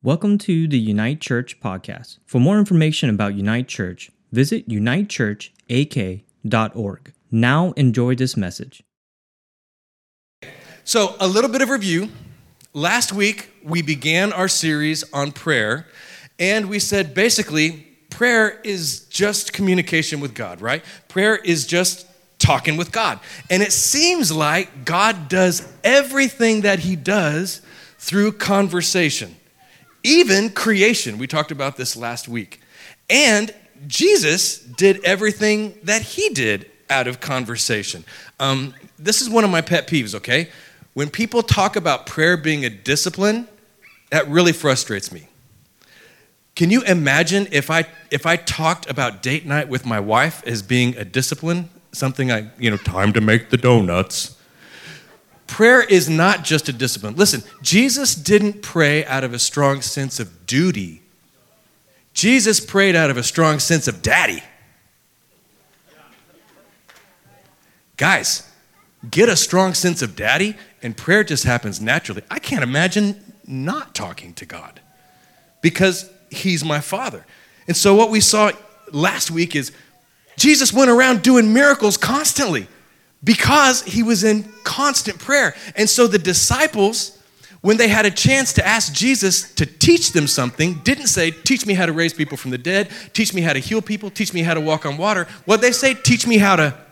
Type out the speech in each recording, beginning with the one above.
Welcome to the Unite Church podcast. For more information about Unite Church, visit unitechurchak.org. Now enjoy this message. So, a little bit of review. Last week, we began our series on prayer, and we said basically, prayer is just communication with God, right? Prayer is just talking with God. And it seems like God does everything that he does through conversation. Even creation, we talked about this last week. And Jesus did everything that he did out of conversation. This is one of my pet peeves, okay? When people talk about prayer being a discipline, that really frustrates me. Can you imagine if I talked about date night with my wife as being a discipline? Something time to make the donuts. Prayer is not just a discipline. Listen, Jesus didn't pray out of a strong sense of duty. Jesus prayed out of a strong sense of daddy. Guys, get a strong sense of daddy, and prayer just happens naturally. I can't imagine not talking to God because he's my father. And so what we saw last week is Jesus went around doing miracles constantly because he was in constant prayer. And so the disciples, when they had a chance to ask Jesus to teach them something, didn't say, teach me how to raise people from the dead, teach me how to heal people, teach me how to walk on water. What they say, teach me how to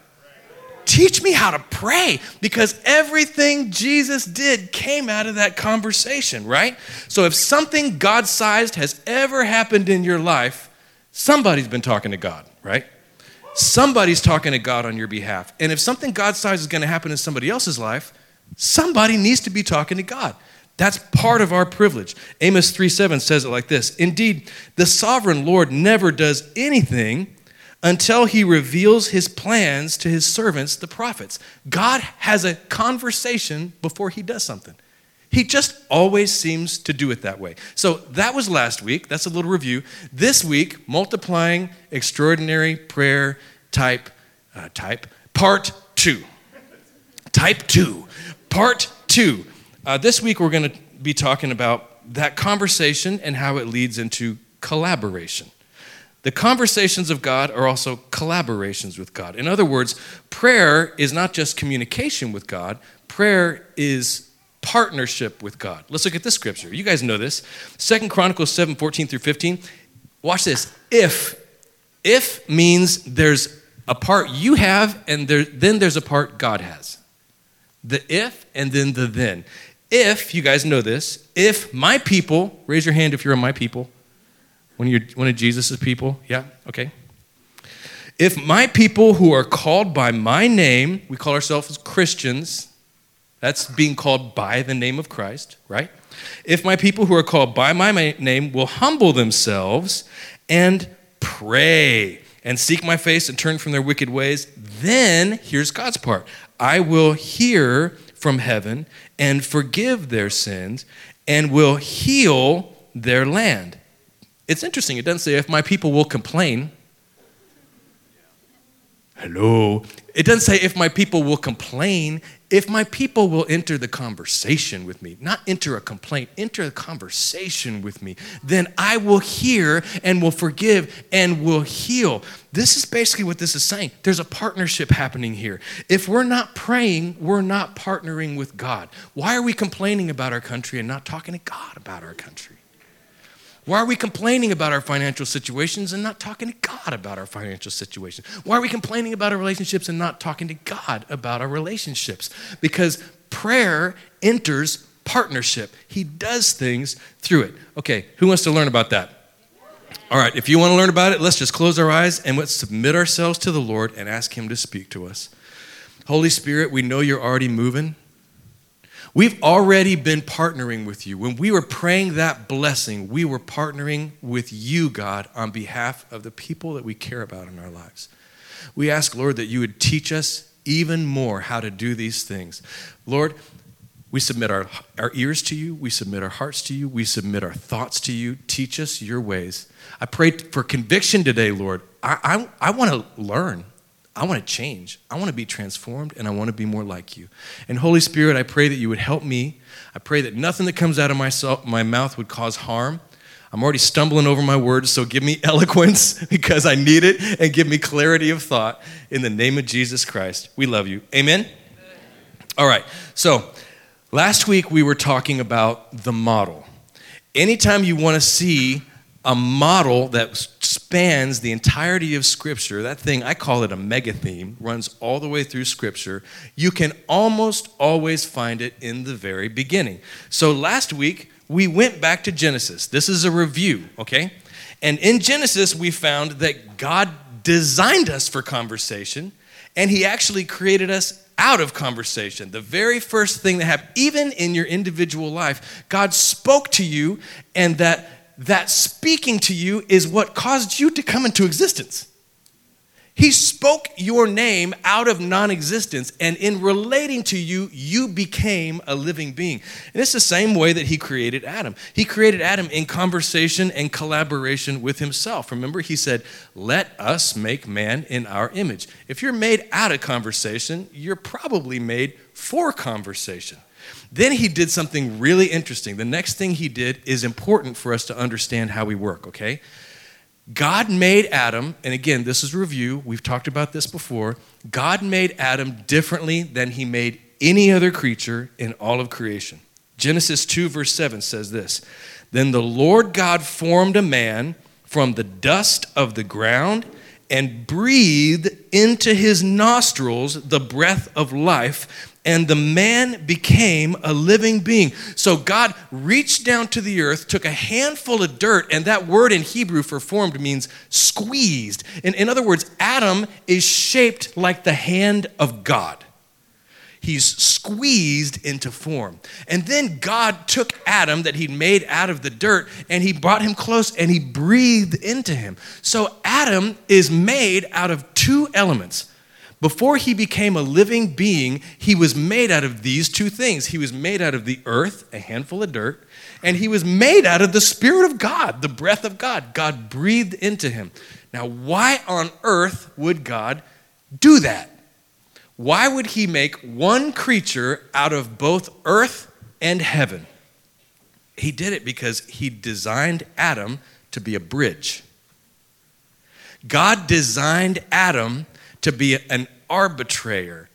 pray, because everything Jesus did came out of that conversation, right? So if something God-sized has ever happened in your life, somebody's been talking to God, right? Somebody's talking to God on your behalf. And if something God-sized is going to happen in somebody else's life, somebody needs to be talking to God. That's part of our privilege. Amos 3:7 says it like this: Indeed, the sovereign Lord never does anything until he reveals his plans to his servants, the prophets. God has a conversation before he does something. He just always seems to do it that way. So that was last week. That's a little review. This week, multiplying extraordinary prayer part 2. Type 2. Part 2. This week, we're going to be talking about that conversation and how it leads into collaboration. The conversations of God are also collaborations with God. In other words, prayer is not just communication with God. Prayer is partnership with God. Let's look at this scripture. You guys know this. 2 Chronicles 7:14 through 15. Watch this. If means there's a part you have, and then there's a part God has. The if and then the then. If, you guys know this, if my people, raise your hand if you're on my people. One of Jesus' people? Yeah? Okay. If my people who are called by my name, we call ourselves Christians, that's being called by the name of Christ, right? If my people who are called by my name will humble themselves and pray and seek my face and turn from their wicked ways, then, here's God's part, I will hear from heaven and forgive their sins and will heal their land. It's interesting. It doesn't say if my people will complain. Hello. It doesn't say if my people will complain. If my people will enter the conversation with me, not enter a complaint, enter a conversation with me, then I will hear and will forgive and will heal. This is basically what this is saying. There's a partnership happening here. If we're not praying, we're not partnering with God. Why are we complaining about our country and not talking to God about our country? Why are we complaining about our financial situations and not talking to God about our financial situations? Why are we complaining about our relationships and not talking to God about our relationships? Because prayer enters partnership. He does things through it. Okay, who wants to learn about that? All right, if you want to learn about it, let's just close our eyes and let's submit ourselves to the Lord and ask him to speak to us. Holy Spirit, we know you're already moving. We've already been partnering with you. When we were praying that blessing, we were partnering with you, God, on behalf of the people that we care about in our lives. We ask, Lord, that you would teach us even more how to do these things. Lord, we submit our ears to you. We submit our hearts to you. We submit our thoughts to you. Teach us your ways. I pray for conviction today, Lord. I want to learn. I want to change. I want to be transformed, and I want to be more like you. And Holy Spirit, I pray that you would help me. I pray that nothing that comes out of my mouth would cause harm. I'm already stumbling over my words, so give me eloquence because I need it, and give me clarity of thought in the name of Jesus Christ. We love you. Amen? All right, so last week we were talking about the model. Anytime you want to see a model that spans the entirety of Scripture, that thing, I call it a mega theme, runs all the way through Scripture, you can almost always find it in the very beginning. So last week, we went back to Genesis. This is a review, okay? And in Genesis, we found that God designed us for conversation, and he actually created us out of conversation. The very first thing that happened, even in your individual life, God spoke to you, and that speaking to you is what caused you to come into existence. He spoke your name out of non-existence, and in relating to you, you became a living being. And it's the same way that he created Adam. He created Adam in conversation and collaboration with himself. Remember, he said, let us make man in our image. If you're made out of conversation, you're probably made for conversation. Then he did something really interesting. The next thing he did is important for us to understand how we work, okay? God made Adam, and again, this is review. We've talked about this before. God made Adam differently than he made any other creature in all of creation. Genesis 2, verse 7 says this, then the Lord God formed a man from the dust of the ground and breathed into his nostrils the breath of life, and the man became a living being. So God reached down to the earth, took a handful of dirt, and that word in Hebrew for formed means squeezed. In other words, Adam is shaped like the hand of God. He's squeezed into form. And then God took Adam that he'd made out of the dirt, and he brought him close, and he breathed into him. So Adam is made out of two elements. Before he became a living being, he was made out of these two things. He was made out of the earth, a handful of dirt, and he was made out of the Spirit of God, the breath of God. God breathed into him. Now, why on earth would God do that? Why would he make one creature out of both earth and heaven? He did it because he designed Adam to be a bridge. God designed Adam to be an arbitrator.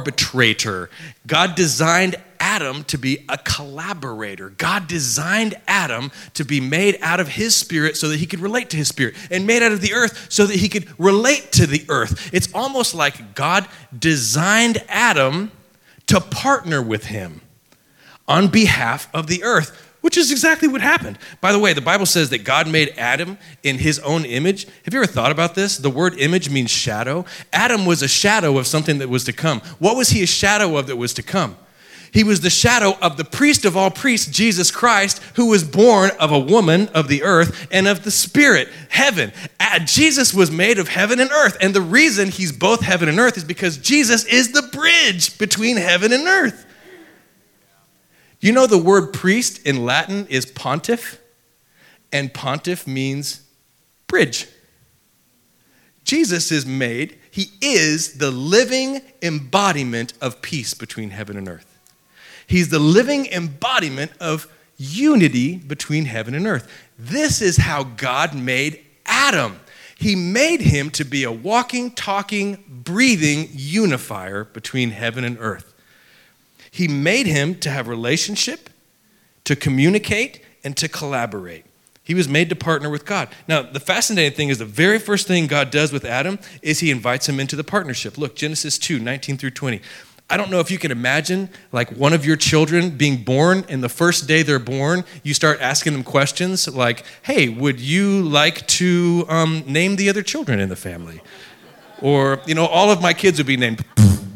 God designed Adam to be a collaborator. God designed Adam to be made out of his spirit so that he could relate to his spirit, and made out of the earth so that he could relate to the earth. It's almost like God designed Adam to partner with him on behalf of the earth, which is exactly what happened. By the way, the Bible says that God made Adam in his own image. Have you ever thought about this? The word image means shadow. Adam was a shadow of something that was to come. What was he a shadow of that was to come? He was the shadow of the priest of all priests, Jesus Christ, who was born of a woman of the earth and of the spirit, heaven. Jesus was made of heaven and earth. And the reason he's both heaven and earth is because Jesus is the bridge between heaven and earth. You know the word priest in Latin is pontiff, and pontiff means bridge. Jesus is made, he is the living embodiment of peace between heaven and earth. He's the living embodiment of unity between heaven and earth. This is how God made Adam. He made him to be a walking, talking, breathing unifier between heaven and earth. He made him to have relationship, to communicate, and to collaborate. He was made to partner with God. Now, the fascinating thing is the very first thing God does with Adam is he invites him into the partnership. Look, Genesis 2, 19 through 20. I don't know if you can imagine like one of your children being born, and the first day they're born, you start asking them questions like, hey, would you like to name the other children in the family? Or, all of my kids would be named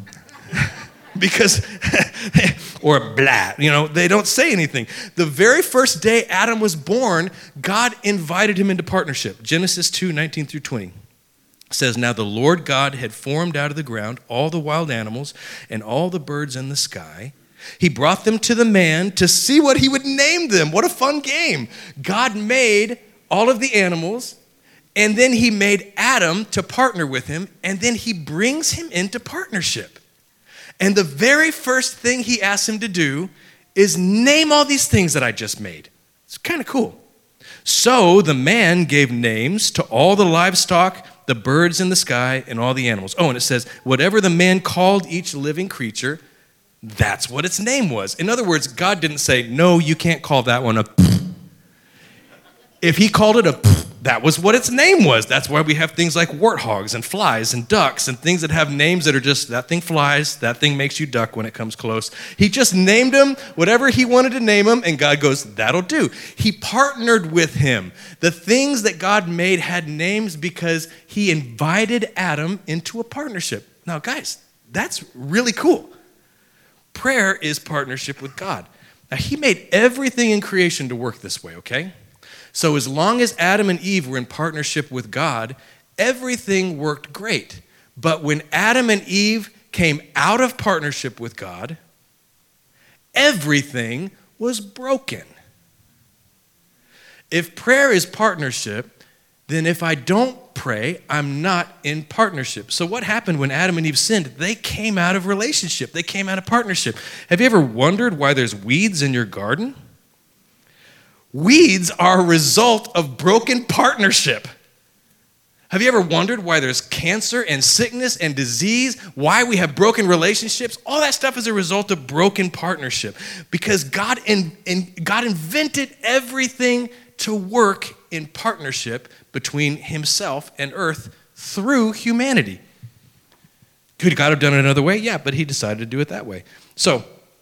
because, or blah, they don't say anything. The very first day Adam was born, God invited him into partnership. Genesis 2, 19 through 20. Says, now the Lord God had formed out of the ground all the wild animals and all the birds in the sky. He brought them to the man to see what he would name them. What a fun game. God made all of the animals And then he made Adam to partner with him, and then he brings him into partnership. And the very first thing he asks him to do is name all these things that I just made. It's kind of cool. So the man gave names to all the livestock, the birds in the sky, and all the animals. Oh, and it says, whatever the man called each living creature, that's what its name was. In other words, God didn't say, no, you can't call that one a If he called it a that was what its name was. That's why we have things like warthogs and flies and ducks and things that have names that are just, that thing flies, that thing makes you duck when it comes close. He just named them whatever he wanted to name them, and God goes, that'll do. He partnered with him. The things that God made had names because he invited Adam into a partnership. Now, guys, that's really cool. Prayer is partnership with God. Now, he made everything in creation to work this way, okay? So as long as Adam and Eve were in partnership with God, everything worked great. But when Adam and Eve came out of partnership with God, everything was broken. If prayer is partnership, then if I don't pray, I'm not in partnership. So what happened when Adam and Eve sinned? They came out of relationship. They came out of partnership. Have you ever wondered why there's weeds in your garden? Weeds are a result of broken partnership. Have you ever wondered why there's cancer and sickness and disease, why we have broken relationships? All that stuff is a result of broken partnership because God invented everything to work in partnership between himself and earth through humanity. Could God have done it another way? Yeah, but he decided to do it that way. So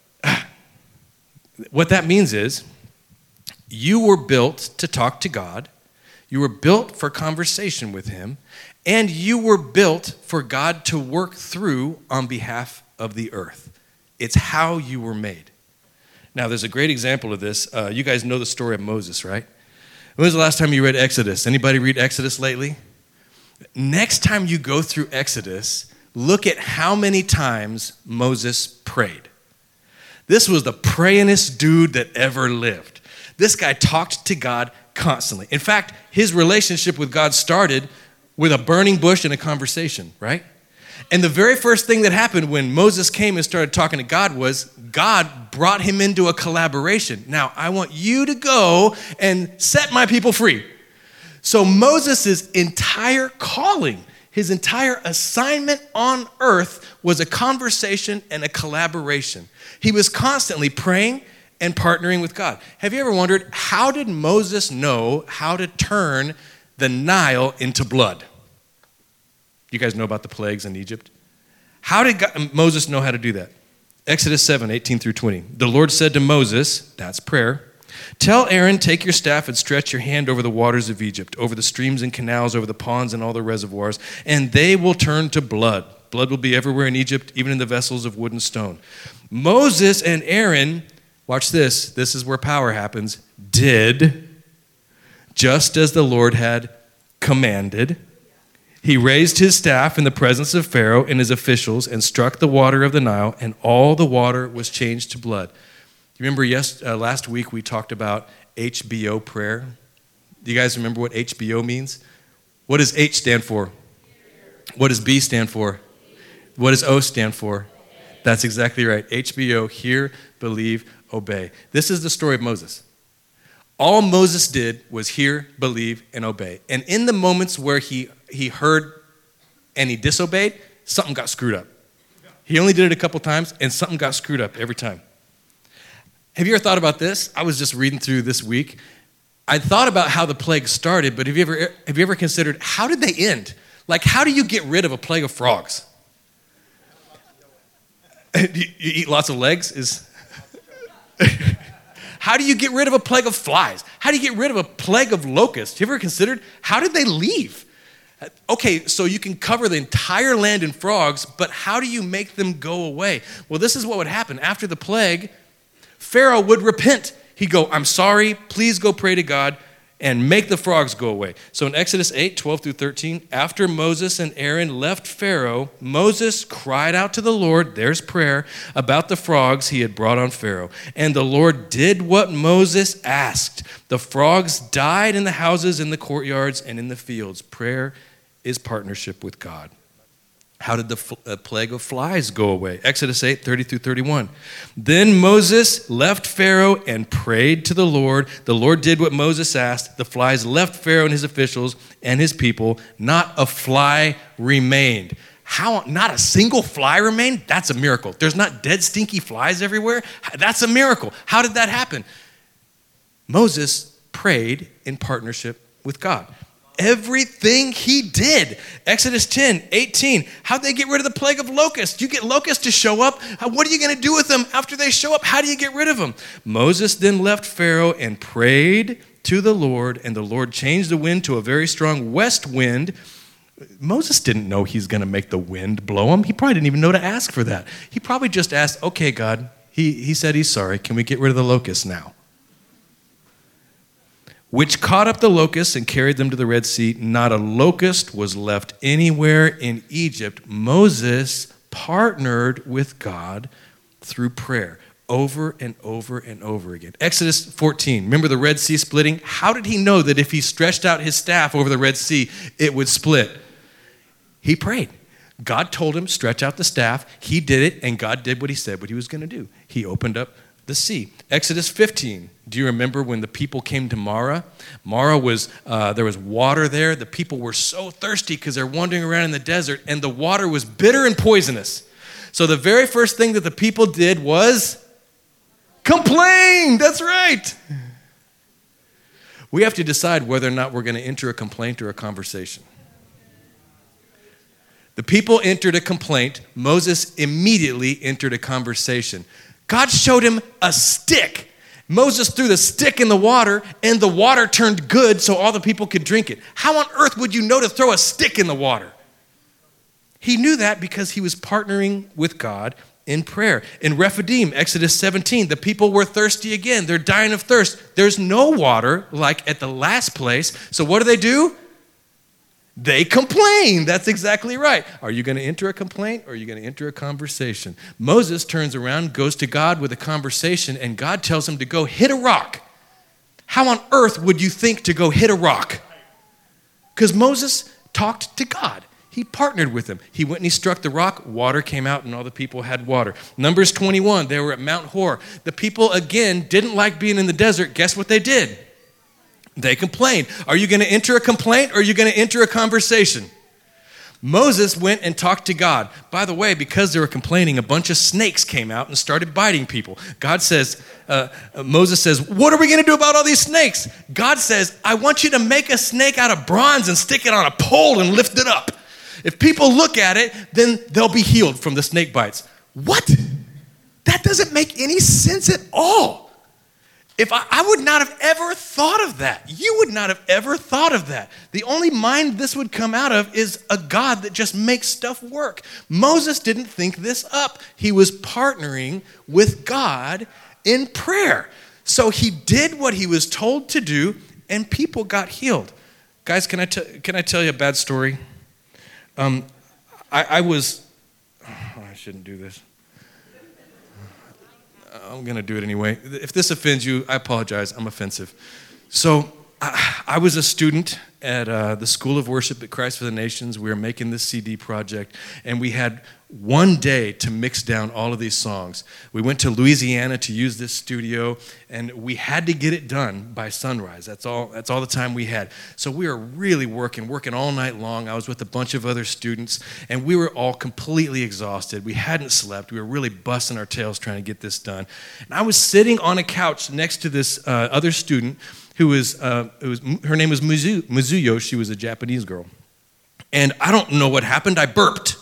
what that means is you were built to talk to God, you were built for conversation with him, and you were built for God to work through on behalf of the earth. It's how you were made. Now, there's a great example of this. You guys know the story of Moses, right? When was the last time you read Exodus? Anybody read Exodus lately? Next time you go through Exodus, look at how many times Moses prayed. This was the prayingest dude that ever lived. This guy talked to God constantly. In fact, his relationship with God started with a burning bush and a conversation, right? And the very first thing that happened when Moses came and started talking to God was God brought him into a collaboration. Now, I want you to go and set my people free. So Moses' entire calling, his entire assignment on earth was a conversation and a collaboration. He was constantly praying and partnering with God. Have you ever wondered, how did Moses know how to turn the Nile into blood? You guys know about the plagues in Egypt? How did Moses know how to do that? Exodus 7, 18 through 20. The Lord said to Moses, that's prayer, tell Aaron, take your staff and stretch your hand over the waters of Egypt, over the streams and canals, over the ponds and all the reservoirs, and they will turn to blood. Blood will be everywhere in Egypt, even in the vessels of wood and stone. Moses and Aaron, watch this, this is where power happens, did just as the Lord had commanded. He raised his staff in the presence of Pharaoh and his officials and struck the water of the Nile, and all the water was changed to blood. You remember last week we talked about HBO prayer? Do you guys remember what HBO means? What does H stand for? What does B stand for? What does O stand for? That's exactly right. HBO, hear, believe, obey. This is the story of Moses. All Moses did was hear, believe, and obey. And in the moments where he heard and he disobeyed, something got screwed up. He only did it a couple times, and something got screwed up every time. Have you ever thought about this? I was just reading through this week. I thought about how the plague started, but have you ever considered, how did they end? Like, how do you get rid of a plague of frogs? You eat lots of legs? How do you get rid of a plague of flies? How do you get rid of a plague of locusts? You ever considered, how did they leave? Okay, so you can cover the entire land in frogs, but how do you make them go away? Well, this is what would happen. After the plague, Pharaoh would repent. He'd go, I'm sorry, please go pray to God. and make the frogs go away. So in Exodus 8, 12 through 13, after Moses and Aaron left Pharaoh, Moses cried out to the Lord, there's prayer, about the frogs he had brought on Pharaoh. And the Lord did what Moses asked. The frogs died in the houses, in the courtyards, and in the fields. Prayer is partnership with God. How did the plague of flies go away? Exodus 8, 30 through 31. Then Moses left Pharaoh and prayed to the Lord. The Lord did what Moses asked. The flies left Pharaoh and his officials and his people. Not a fly remained. How? Not a single fly remained? That's a miracle. There's not dead, stinky flies everywhere? That's a miracle. How did that happen? Moses prayed in partnership with God. Everything he did. Exodus 10, 18. How'd they get rid of the plague of locusts? You get locusts to show up. What are you going to do with them after they show up? How do you get rid of them? Moses then left Pharaoh and prayed to the Lord, and the Lord changed the wind to a very strong west wind. Moses didn't know he's going to make the wind blow him. He probably didn't even know to ask for that. He probably just asked, okay, God, he said he's sorry. Can we get rid of the locusts now? Which caught up the locusts and carried them to the Red Sea. Not a locust was left anywhere in Egypt. Moses partnered with God through prayer over and over and over again. Exodus 14, remember the Red Sea splitting? How did he know that if he stretched out his staff over the Red Sea, it would split? He prayed. God told him, stretch out the staff. He did it, and God did what he said what he was going to do. He opened up the sea. Exodus 15. Do you remember when the people came to Marah? Marah was, there was water there. The people were so thirsty because they're wandering around in the desert, and the water was bitter and poisonous. So the very first thing that the people did was complain. That's right. We have to decide whether or not we're going to enter a complaint or a conversation. The people entered a complaint. Moses immediately entered a conversation. God showed him a stick. Moses threw the stick in the water, and the water turned good so all the people could drink it. How on earth would you know to throw a stick in the water? He knew that because he was partnering with God in prayer. In Rephidim, Exodus 17, the people were thirsty again. They're dying of thirst. There's no water like at the last place. So what do? They complain. That's exactly right. Are you going to enter a complaint or are you going to enter a conversation? Moses turns around, goes to God with a conversation, and God tells him to go hit a rock. How on earth would you think to go hit a rock? Because Moses talked to God. He partnered with him. He went and he struck the rock. Water came out and all the people had water. Numbers 21, they were at Mount Hor. The people, again, didn't like being in the desert. Guess what they did? They complained. Are you going to enter a complaint or are you going to enter a conversation? Moses went and talked to God. By the way, because they were complaining, a bunch of snakes came out and started biting people. Moses says, what are we going to do about all these snakes? God says, I want you to make a snake out of bronze and stick it on a pole and lift it up. If people look at it, then they'll be healed from the snake bites. What? That doesn't make any sense at all. If I would not have ever thought of that. You would not have ever thought of that. The only mind this would come out of is a God that just makes stuff work. Moses didn't think this up. He was partnering with God in prayer. So he did what he was told to do, and people got healed. Guys, can I tell you a bad story? I shouldn't do this. I'm going to do it anyway. If this offends you, I apologize. I'm offensive. So I was a student at the School of Worship at Christ for the Nations. We were making this CD project, and we had one day to mix down all of these songs. We went to Louisiana to use this studio, and we had to get it done by sunrise. That's all the time we had. So we were really working all night long. I was with a bunch of other students, and we were all completely exhausted. We hadn't slept. We were really busting our tails trying to get this done. And I was sitting on a couch next to this other student her name was Mizuyo. She was a Japanese girl. And I don't know what happened. I burped.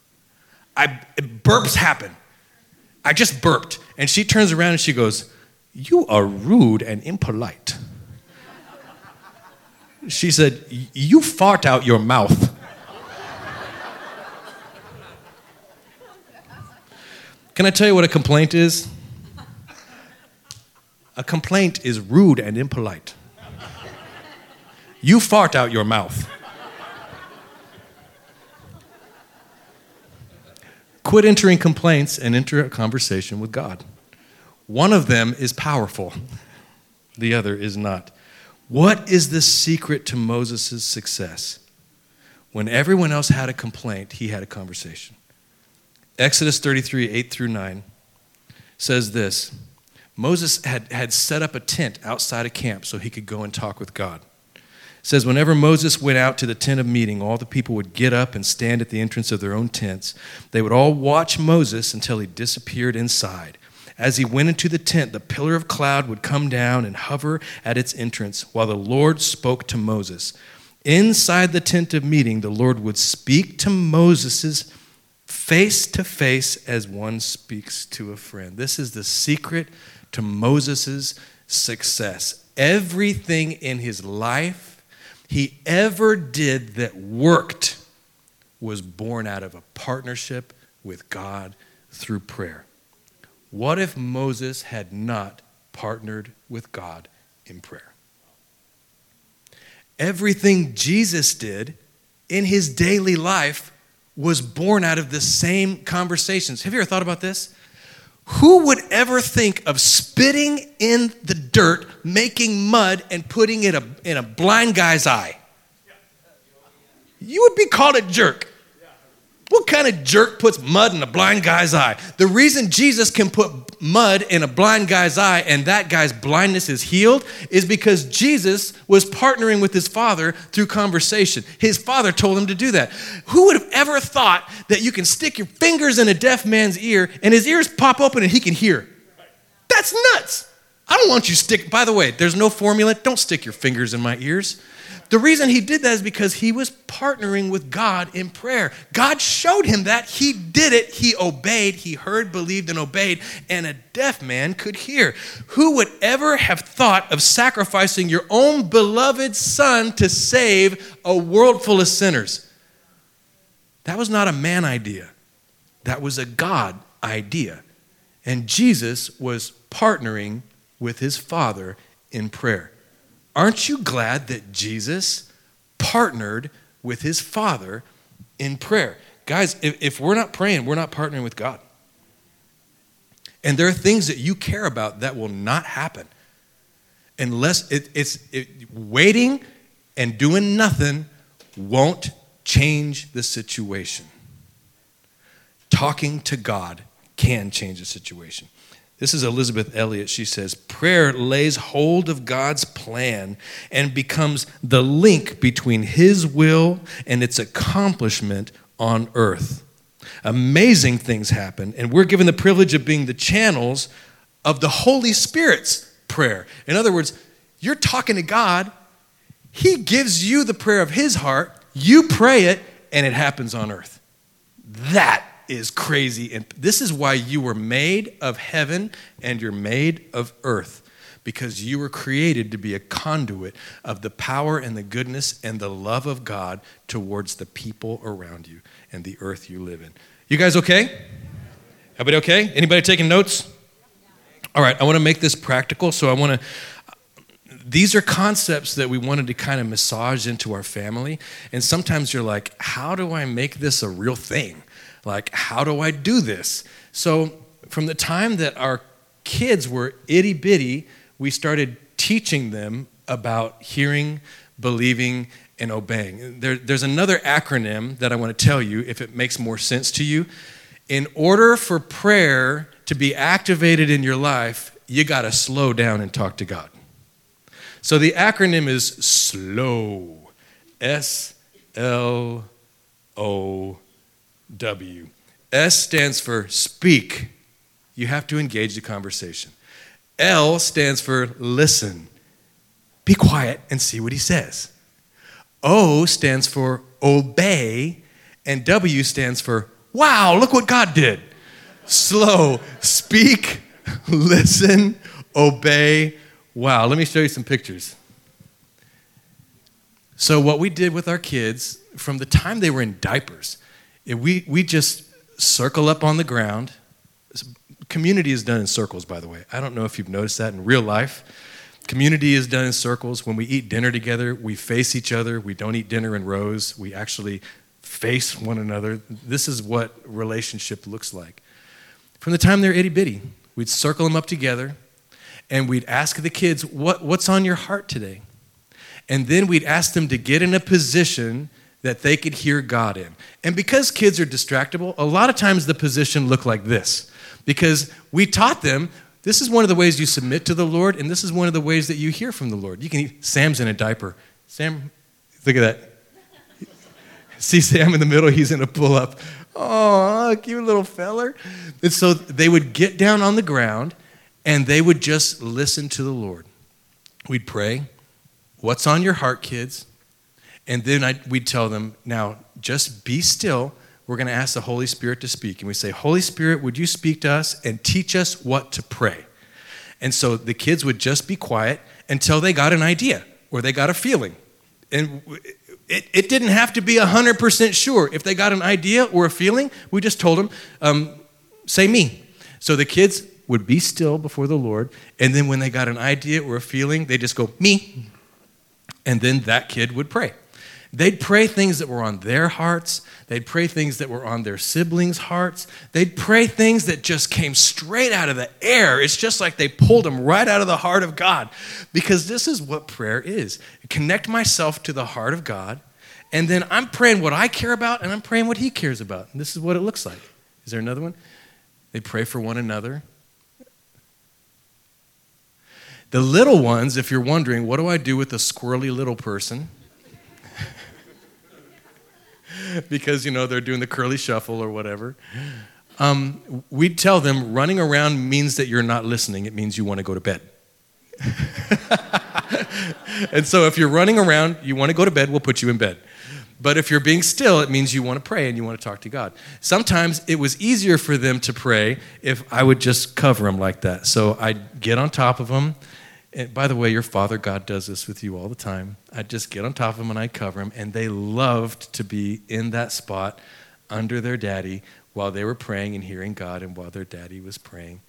Burps happen. I just burped. And she turns around and she goes, "You are rude and impolite." She said, "You fart out your mouth." Can I tell you what a complaint is? A complaint is rude and impolite. You fart out your mouth. Quit entering complaints and enter a conversation with God. One of them is powerful. The other is not. What is the secret to Moses' success? When everyone else had a complaint, he had a conversation. Exodus 33, 8 through 9 says this. Moses had set up a tent outside of camp so he could go and talk with God. It says, whenever Moses went out to the tent of meeting, all the people would get up and stand at the entrance of their own tents. They would all watch Moses until he disappeared inside. As he went into the tent, the pillar of cloud would come down and hover at its entrance while the Lord spoke to Moses. Inside the tent of meeting, the Lord would speak to Moses face to face as one speaks to a friend. This is the secret to Moses' success. Everything in his life he ever did that worked was born out of a partnership with God through prayer. What if Moses had not partnered with God in prayer? Everything Jesus did in his daily life was born out of the same conversations. Have you ever thought about this? Who would ever think of spitting in the dirt, making mud, and putting it in a blind guy's eye? You would be called a jerk. What kind of jerk puts mud in a blind guy's eye? The reason Jesus can put mud in a blind guy's eye and that guy's blindness is healed is because Jesus was partnering with his Father through conversation. His Father told him to do that. Who would have ever thought that you can stick your fingers in a deaf man's ear and his ears pop open and he can hear? That's nuts. I don't want you to stick, by the way, there's no formula. Don't stick your fingers in my ears. The reason he did that is because he was partnering with God in prayer. God showed him that. He did it. He obeyed. He heard, believed, and obeyed. And a deaf man could hear. Who would ever have thought of sacrificing your own beloved son to save a world full of sinners? That was not a man idea. That was a God idea. And Jesus was partnering with his Father in prayer. Aren't you glad that Jesus partnered with his Father in prayer? Guys, if we're not praying, we're not partnering with God. And there are things that you care about that will not happen unless waiting and doing nothing won't change the situation. Talking to God can change the situation. This is Elizabeth Elliot. She says, prayer lays hold of God's plan and becomes the link between his will and its accomplishment on earth. Amazing things happen, and we're given the privilege of being the channels of the Holy Spirit's prayer. In other words, you're talking to God. He gives you the prayer of his heart. You pray it, and it happens on earth. That is crazy. And this is why you were made of heaven and you're made of earth, because you were created to be a conduit of the power and the goodness and the love of God towards the people around you and the earth you live in. You guys okay? Everybody okay? Anybody taking notes? All right, I want to make this practical. So these are concepts that we wanted to kind of massage into our family. And sometimes you're like, how do I make this a real thing? Like, how do I do this? So from the time that our kids were itty bitty, we started teaching them about hearing, believing, and obeying. There's another acronym that I want to tell you if it makes more sense to you. In order for prayer to be activated in your life, you got to slow down and talk to God. So the acronym is SLOW. SLOW. S stands for speak. You have to engage the conversation. L stands for listen. Be quiet and see what he says. O stands for obey. And W stands for wow, look what God did. Slow. Speak, listen, obey. Wow, let me show you some pictures. So what we did with our kids from the time they were in diapers, we just circle up on the ground. Community is done in circles, by the way. I don't know if you've noticed that in real life. Community is done in circles. When we eat dinner together, we face each other. We don't eat dinner in rows. We actually face one another. This is what relationship looks like. From the time they're itty-bitty, we'd circle them up together, and we'd ask the kids, what's on your heart today? And then we'd ask them to get in a position that they could hear God in. And because kids are distractible, a lot of times the position looked like this. Because we taught them, this is one of the ways you submit to the Lord, and this is one of the ways that you hear from the Lord. Sam's in a diaper. Sam, look at that. See Sam in the middle, he's in a pull-up. Oh, cute little feller. And so they would get down on the ground, and they would just listen to the Lord. We'd pray, what's on your heart, kids? And then we'd tell them, now, just be still. We're going to ask the Holy Spirit to speak. And we say, Holy Spirit, would you speak to us and teach us what to pray? And so the kids would just be quiet until they got an idea or they got a feeling. And it didn't have to be 100% sure. If they got an idea or a feeling, we just told them, say me. So the kids would be still before the Lord. And then when they got an idea or a feeling, they just go, me. And then that kid would pray. They'd pray things that were on their hearts. They'd pray things that were on their siblings' hearts. They'd pray things that just came straight out of the air. It's just like they pulled them right out of the heart of God. Because this is what prayer is. Connect myself to the heart of God, and then I'm praying what I care about, and I'm praying what he cares about. And this is what it looks like. Is there another one? They pray for one another. The little ones, if you're wondering, what do I do with a squirrely little person? Because, they're doing the curly shuffle or whatever. We'd tell them running around means that you're not listening. It means you want to go to bed. And so if you're running around, you want to go to bed, we'll put you in bed. But if you're being still, it means you want to pray and you want to talk to God. Sometimes it was easier for them to pray if I would just cover them like that. So I'd get on top of them. And by the way, your Father God does this with you all the time. I'd just get on top of them and I'd cover them. And they loved to be in that spot under their daddy while they were praying and hearing God and while their daddy was praying.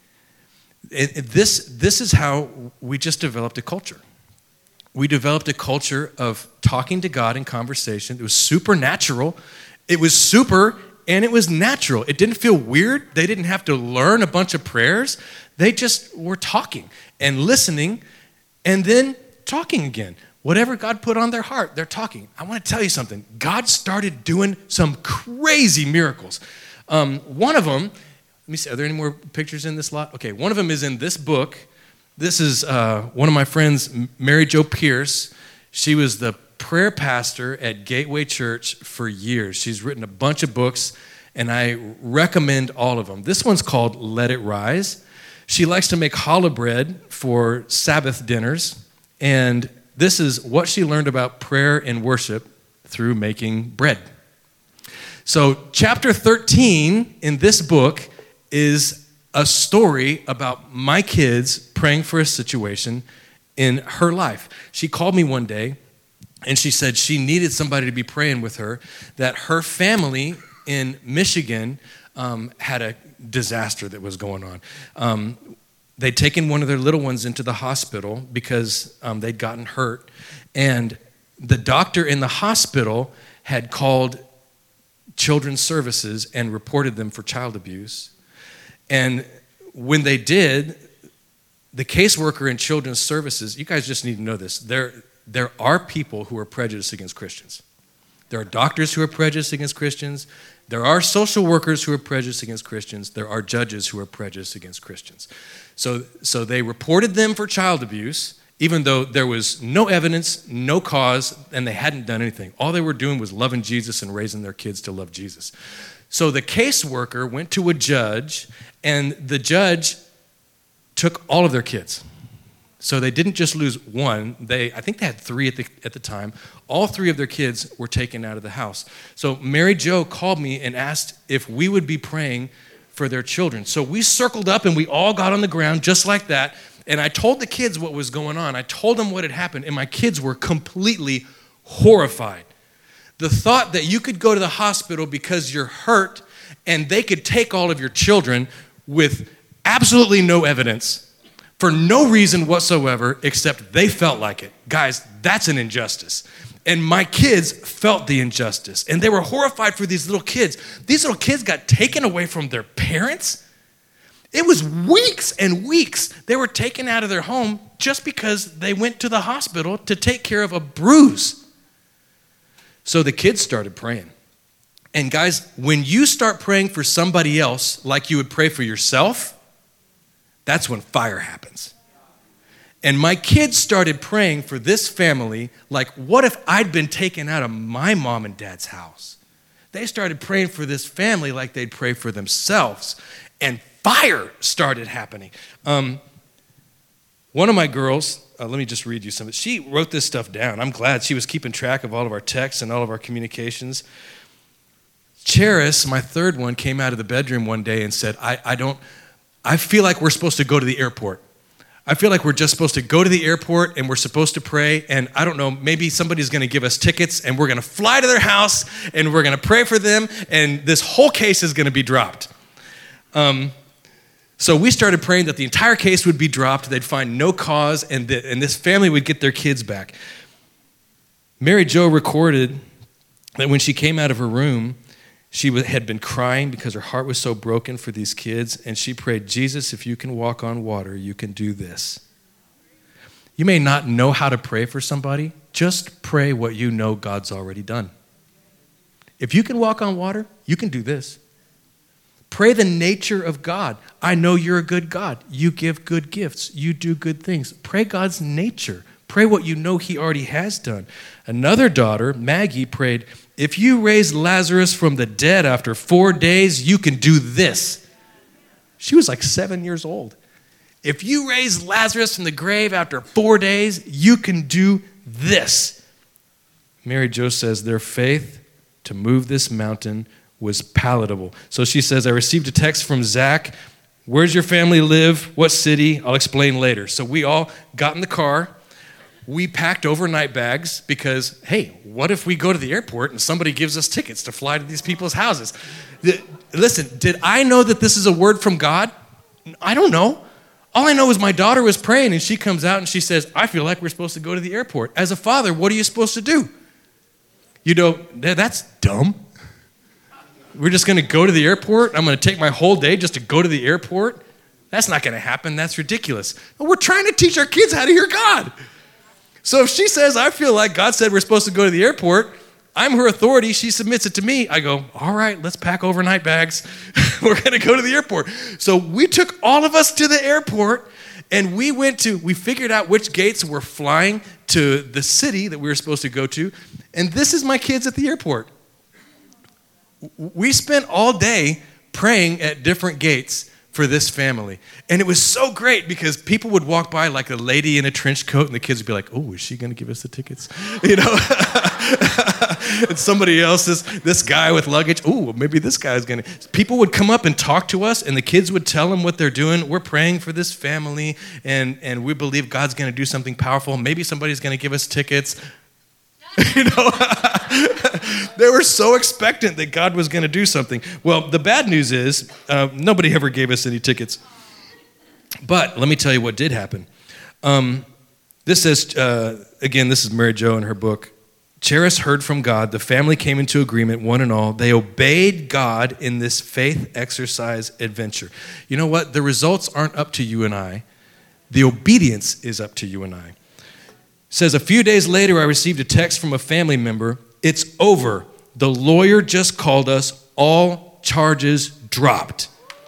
This is how we just developed a culture. We developed a culture of talking to God in conversation. It was supernatural. It was super and it was natural. It didn't feel weird. They didn't have to learn a bunch of prayers. They just were talking and listening and then talking again. Whatever God put on their heart, they're talking. I want to tell you something. God started doing some crazy miracles. One of them, let me see, are there any more pictures in this lot? Okay, one of them is in this book. This is one of my friends, Mary Jo Pierce. She was the prayer pastor at Gateway Church for years. She's written a bunch of books, and I recommend all of them. This one's called Let It Rise. She likes to make challah bread for Sabbath dinners, and this is what she learned about prayer and worship through making bread. So chapter 13 in this book is a story about my kids praying for a situation in her life. She called me one day, and she said she needed somebody to be praying with her, that her family in Michigan had a disaster that was going on. They'd taken one of their little ones into the hospital because they'd gotten hurt, and the doctor in the hospital had called Children's Services and reported them for child abuse. And when they did, the caseworker in Children's Services, you guys just need to know this, there are people who are prejudiced against Christians. There are doctors who are prejudiced against Christians. There are social workers who are prejudiced against Christians. There are judges who are prejudiced against Christians. So they reported them for child abuse, even though there was no evidence, no cause, and they hadn't done anything. All they were doing was loving Jesus and raising their kids to love Jesus. So the caseworker went to a judge, and the judge took all of their kids. So they didn't just lose one. I think they had 3 at the time. All 3 of their kids were taken out of the house. So Mary Jo called me and asked if we would be praying for their children. So we circled up and we all got on the ground just like that. And I told the kids what was going on. I told them what had happened, and my kids were completely horrified. The thought that you could go to the hospital because you're hurt and they could take all of your children with absolutely no evidence, for no reason whatsoever except they felt like it. Guys, that's an injustice. And my kids felt the injustice, and they were horrified for these little kids. These little kids got taken away from their parents. It was weeks and weeks. They were taken out of their home just because they went to the hospital to take care of a bruise. So the kids started praying. And guys, when you start praying for somebody else like you would pray for yourself, that's when fire happens. And my kids started praying for this family like, what if I'd been taken out of my mom and dad's house? They started praying for this family like they'd pray for themselves. And fire started happening. One of my girls, let me just read you some of it. She wrote this stuff down. I'm glad she was keeping track of all of our texts and all of our communications. Charis, my third one, came out of the bedroom one day and said, I feel like we're supposed to go to the airport. I feel like we're just supposed to go to the airport and we're supposed to pray, and I don't know, maybe somebody's going to give us tickets and we're going to fly to their house and we're going to pray for them, and this whole case is going to be dropped. So we started praying that the entire case would be dropped, they'd find no cause, and this family would get their kids back. Mary Jo recorded that when she came out of her room, she had been crying because her heart was so broken for these kids, and she prayed, Jesus, if you can walk on water, you can do this. You may not know how to pray for somebody, just pray what you know God's already done. If you can walk on water, you can do this. Pray the nature of God. I know you're a good God. You give good gifts. You do good things. Pray God's nature. Pray what you know he already has done. Another daughter, Maggie, prayed, if you raise Lazarus from the dead after 4 days, you can do this. She was like 7 years old. If you raise Lazarus from the grave after 4 days, you can do this. Mary Jo says their faith to move this mountain was palatable. So she says, I received a text from Zach. Where's your family live? What city? I'll explain later. So we all got in the car. We packed overnight bags because, hey, what if we go to the airport and somebody gives us tickets to fly to these people's houses? Listen, did I know that this is a word from God? I don't know. All I know is my daughter was praying and she comes out and she says, I feel like we're supposed to go to the airport. As a father, what are you supposed to do? You know, that's dumb. We're just going to go to the airport? I'm going to take my whole day just to go to the airport? That's not going to happen. That's ridiculous. But we're trying to teach our kids how to hear God. So if she says, I feel like God said we're supposed to go to the airport, I'm her authority, she submits it to me. I go, all right, let's pack overnight bags. We're going to go to the airport. So we took all of us to the airport, and we figured out which gates were flying to the city that we were supposed to go to. And this is my kids at the airport. We spent all day praying at different gates for this family. And it was so great because people would walk by like a lady in a trench coat and the kids would be like, oh, is she going to give us the tickets? You know? And somebody else, this guy with luggage, oh, maybe this guy's going to. People would come up and talk to us and the kids would tell them what they're doing. We're praying for this family and we believe God's going to do something powerful. Maybe somebody's going to give us tickets. You know, they were so expectant that God was going to do something. Well, the bad news is nobody ever gave us any tickets. But let me tell you what did happen. This says, again, this is Mary Jo in her book. Charis heard from God. The family came into agreement, one and all. They obeyed God in this faith exercise adventure. You know what? The results aren't up to you and I. The obedience is up to you and I. It says, a few days later, I received a text from a family member. It's over. The lawyer just called us. All charges dropped.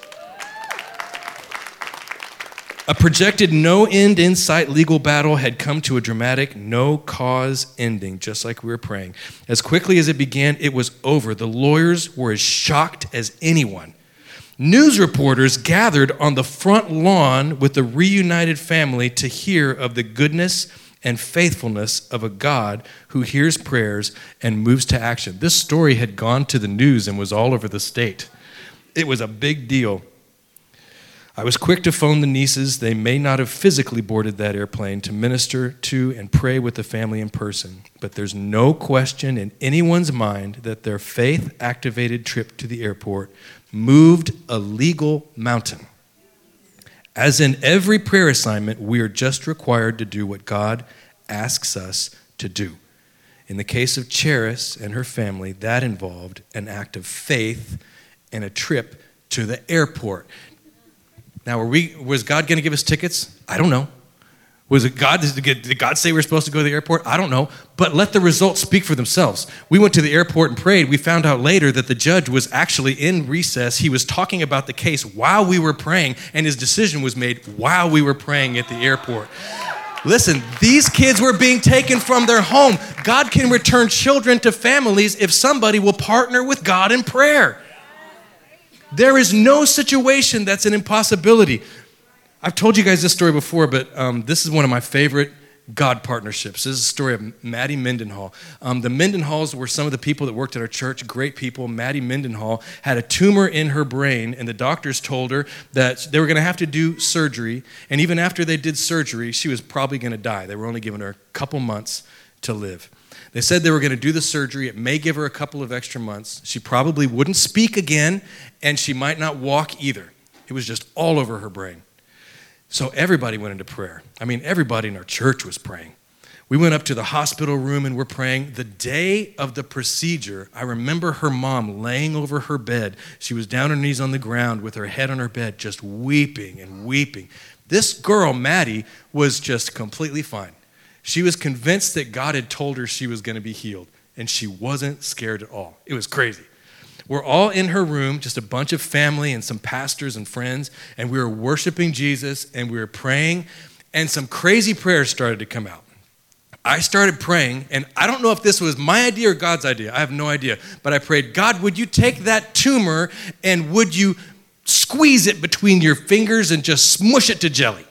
A projected no end in sight legal battle had come to a dramatic no cause ending, just like we were praying. As quickly as it began, it was over. The lawyers were as shocked as anyone. News reporters gathered on the front lawn with the reunited family to hear of the goodness and faithfulness of a God who hears prayers and moves to action. This story had gone to the news and was all over the state. It was a big deal. I was quick to phone the nieces. They may not have physically boarded that airplane to minister to and pray with the family in person, but there's no question in anyone's mind that their faith-activated trip to the airport moved a legal mountain. As in every prayer assignment, we are just required to do what God asks us to do. In the case of Charis and her family, that involved an act of faith and a trip to the airport. Now, was God going to give us tickets? I don't know. Did God say we're supposed to go to the airport? I don't know. But let the results speak for themselves. We went to the airport and prayed. We found out later that the judge was actually in recess. He was talking about the case while we were praying, and his decision was made while we were praying at the airport. Listen, these kids were being taken from their home. God can return children to families if somebody will partner with God in prayer. There is no situation that's an impossibility. I've told you guys this story before, but this is one of my favorite God partnerships. This is a story of Maddie Mendenhall. The Mendenhalls were some of the people that worked at our church, great people. Maddie Mendenhall had a tumor in her brain, and the doctors told her that they were going to have to do surgery, and even after they did surgery, she was probably going to die. They were only giving her a couple months to live. They said they were going to do the surgery. It may give her a couple of extra months. She probably wouldn't speak again, and she might not walk either. It was just all over her brain. So everybody went into prayer. I mean, everybody in our church was praying. We went up to the hospital room and we're praying. The day of the procedure, I remember her mom laying over her bed. She was down on her knees on the ground with her head on her bed, just weeping and weeping. This girl, Maddie, was just completely fine. She was convinced that God had told her she was going to be healed, and she wasn't scared at all. It was crazy. We're all in her room, just a bunch of family and some pastors and friends, and we were worshiping Jesus, and we were praying, and some crazy prayers started to come out. I started praying, and I don't know if this was my idea or God's idea. I have no idea. But I prayed, God, would you take that tumor and would you squeeze it between your fingers and just smush it to jelly?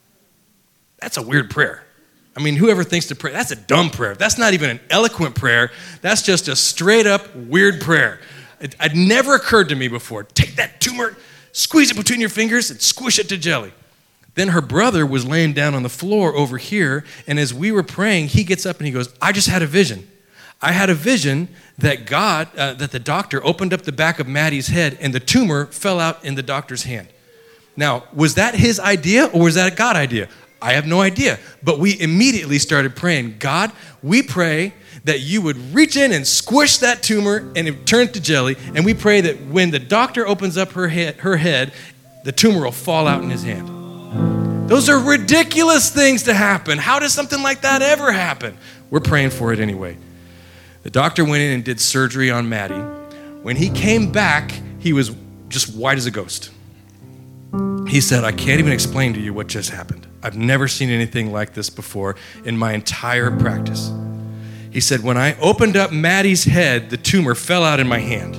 That's a weird prayer. I mean, whoever thinks to pray, that's a dumb prayer. That's not even an eloquent prayer. That's just a straight up weird prayer. It never occurred to me before. Take that tumor, squeeze it between your fingers, and squish it to jelly. Then her brother was laying down on the floor over here, and as we were praying, he gets up and he goes, I just had a vision. I had a vision that that the doctor opened up the back of Maddie's head, and the tumor fell out in the doctor's hand. Now, was that his idea, or was that a God idea? I have no idea. But we immediately started praying, God, we pray that you would reach in and squish that tumor and it turn to jelly. And we pray that when the doctor opens up her head, the tumor will fall out in his hand. Those are ridiculous things to happen. How does something like that ever happen? We're praying for it anyway. The doctor went in and did surgery on Maddie. When he came back, he was just white as a ghost. He said, I can't even explain to you what just happened. I've never seen anything like this before in my entire practice. He said, when I opened up Maddie's head, the tumor fell out in my hand.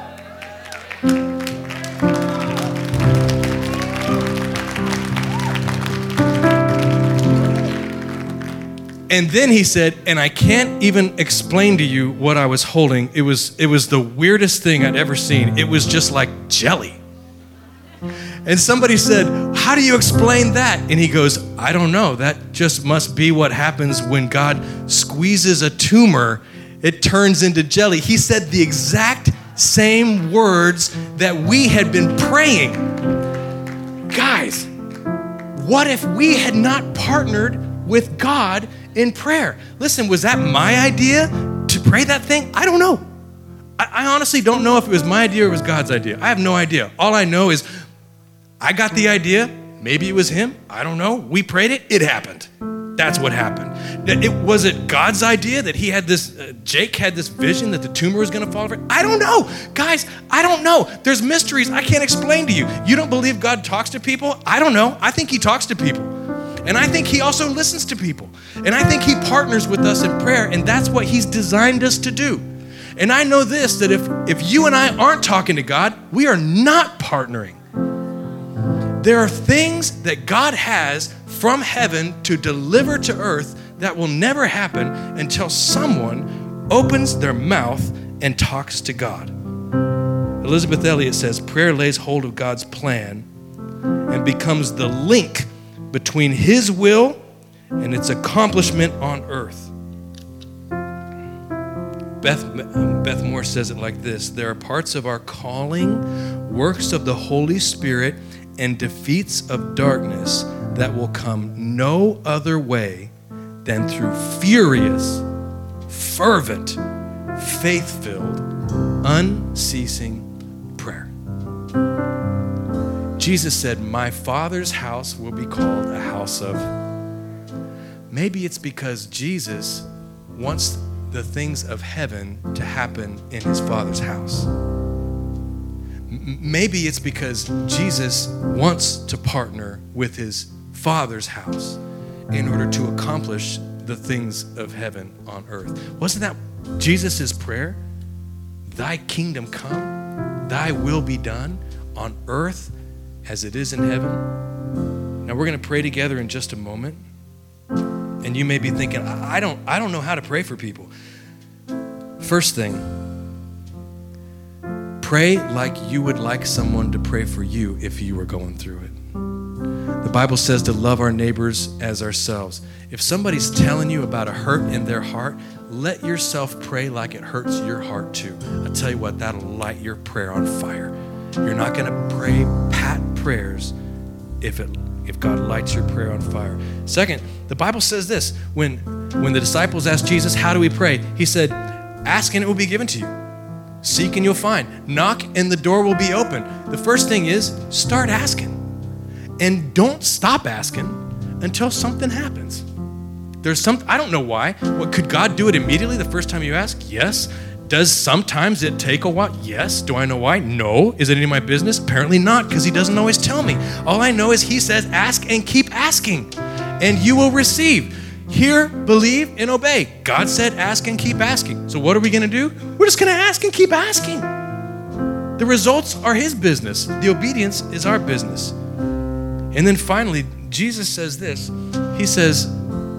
And then he said, and I can't even explain to you what I was holding. It was the weirdest thing I'd ever seen. It was just like jelly. And somebody said, how do you explain that? And he goes, I don't know. That just must be what happens when God squeezes a tumor. It turns into jelly. He said the exact same words that we had been praying. Guys, what if we had not partnered with God in prayer? Listen, was that my idea to pray that thing? I don't know. I honestly don't know if it was my idea or it was God's idea. I have no idea. All I know is I got the idea. Maybe it was him. I don't know. We prayed it. It happened. That's what happened. Was it God's idea that he had this, Jake had this vision that the tumor was going to fall over? I don't know. Guys, I don't know. There's mysteries I can't explain to you. You don't believe God talks to people? I don't know. I think he talks to people. And I think he also listens to people. And I think he partners with us in prayer, and that's what he's designed us to do. And I know this, that if you and I aren't talking to God, we are not partnering. There are things that God has from heaven to deliver to earth that will never happen until someone opens their mouth and talks to God. Elizabeth Elliot says, prayer lays hold of God's plan and becomes the link between his will and its accomplishment on earth. Beth Moore says it like this: there are parts of our calling, works of the Holy Spirit, and defeats of darkness that will come no other way than through furious, fervent, faith-filled, unceasing prayer. Jesus said, my Father's house will be called a house of. Maybe it's because Jesus wants the things of heaven to happen in his Father's house. Maybe it's because Jesus wants to partner with his Father's house in order to accomplish the things of heaven on earth. Wasn't that Jesus' prayer? Thy kingdom come, thy will be done on earth as it is in heaven. Now we're going to pray together in just a moment. And you may be thinking, I don't know how to pray for people. First thing, pray like you would like someone to pray for you if you were going through it. The Bible says to love our neighbors as ourselves. If somebody's telling you about a hurt in their heart, let yourself pray like it hurts your heart too. I'll tell you what, that'll light your prayer on fire. You're not going to pray pat prayers if God lights your prayer on fire. Second, the Bible says this, when the disciples asked Jesus, how do we pray? He said, ask and it will be given to you. Seek and you'll find. Knock and the door will be open. The first thing is start asking. And don't stop asking until something happens. I don't know why. Could God do it immediately the first time you ask? Yes. Does sometimes it take a while? Yes. Do I know why? No. Is it any of my business? Apparently not, because he doesn't always tell me. All I know is he says, ask and keep asking, and you will receive. Hear, believe, and obey. God said, ask and keep asking. So what are we going to do? We're just going to ask and keep asking. The results are his business. The obedience is our business. And then finally, Jesus says this. He says,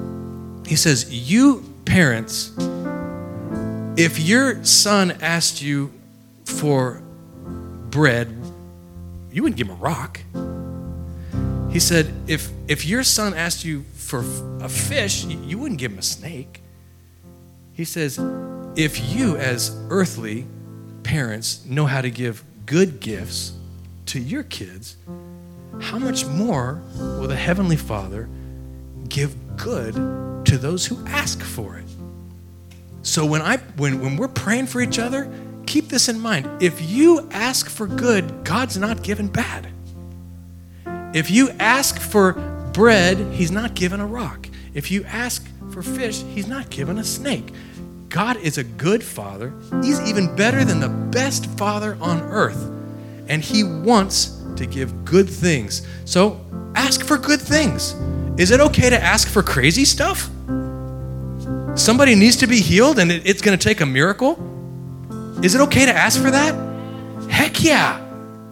you parents, if your son asked you for bread, you wouldn't give him a rock. He said, if your son asked you for a fish, you wouldn't give him a snake. He says, if you as earthly parents know how to give good gifts to your kids, how much more will the Heavenly Father give good to those who ask for it? So when we're praying for each other, keep this in mind. If you ask for good, God's not giving bad. If you ask for bread, he's not giving a rock. If you ask for fish, he's not giving a snake. God is a good father. He's even better than the best father on earth. And he wants to give good things. So ask for good things. Is it okay to ask for crazy stuff? Somebody needs to be healed and it's going to take a miracle? Is it okay to ask for that? Heck yeah.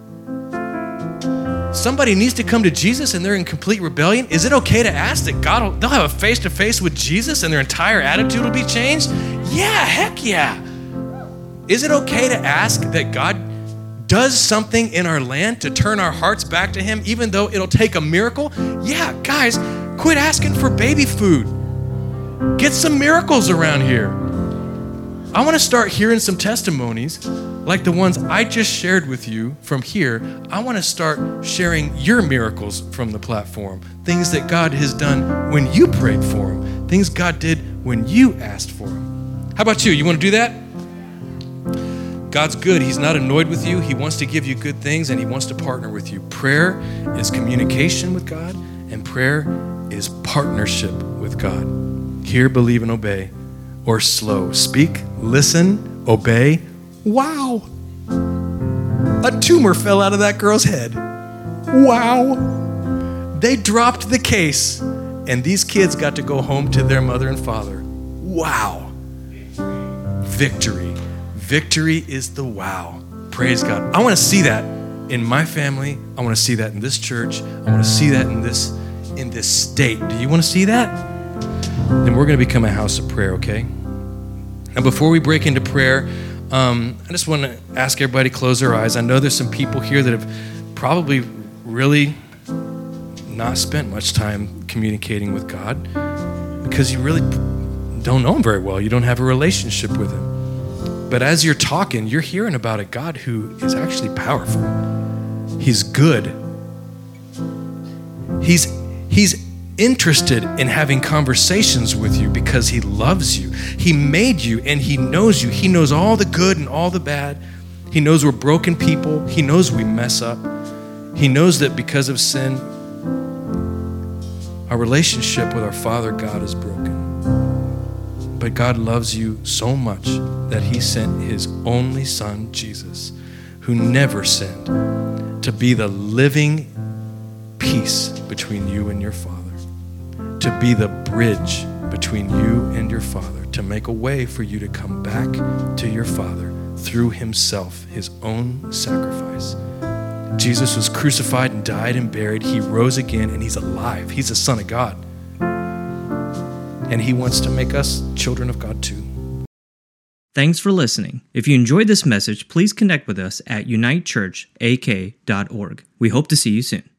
Somebody needs to come to Jesus and they're in complete rebellion. Is it okay to ask that they'll have a face-to-face with Jesus and their entire attitude will be changed? Yeah, heck yeah. Is it okay to ask that God does something in our land to turn our hearts back to him, even though it'll take a miracle? Yeah, guys, quit asking for baby food. Get some miracles around here. I want to start hearing some testimonies like the ones I just shared with you from here. I want to start sharing your miracles from the platform. Things that God has done when you prayed for him. Things God did when you asked for him. How about you? You want to do that? God's good. He's not annoyed with you. He wants to give you good things and he wants to partner with you. Prayer is communication with God and prayer is partnership with God. Hear, believe, and obey. Or slow. Speak, listen, obey. Wow. A tumor fell out of that girl's head. Wow. They dropped the case and these kids got to go home to their mother and father. Wow. Victory. Victory is the wow. Praise God. I want to see that in my family. I want to see that in this church. I want to see that in this state. Do you want to see that? Then we're going to become a house of prayer, okay? Now, before we break into prayer, I just want to ask everybody to close their eyes. I know there's some people here that have probably really not spent much time communicating with God because you really don't know him very well. You don't have a relationship with him. But as you're talking, you're hearing about a God who is actually powerful. He's good. He's interested in having conversations with you because he loves you. He made you and he knows you. He knows all the good and all the bad. He knows we're broken people. He knows we mess up. He knows that because of sin, our relationship with our Father God is broken. But God loves you so much that he sent his only Son, Jesus, who never sinned, to be the living peace between you and your Father, to be the bridge between you and your Father, to make a way for you to come back to your Father through himself, his own sacrifice. Jesus was crucified and died and buried. He rose again and he's alive. He's the Son of God. And he wants to make us children of God too. Thanks for listening. If you enjoyed this message, please connect with us at unitechurchak.org. We hope to see you soon.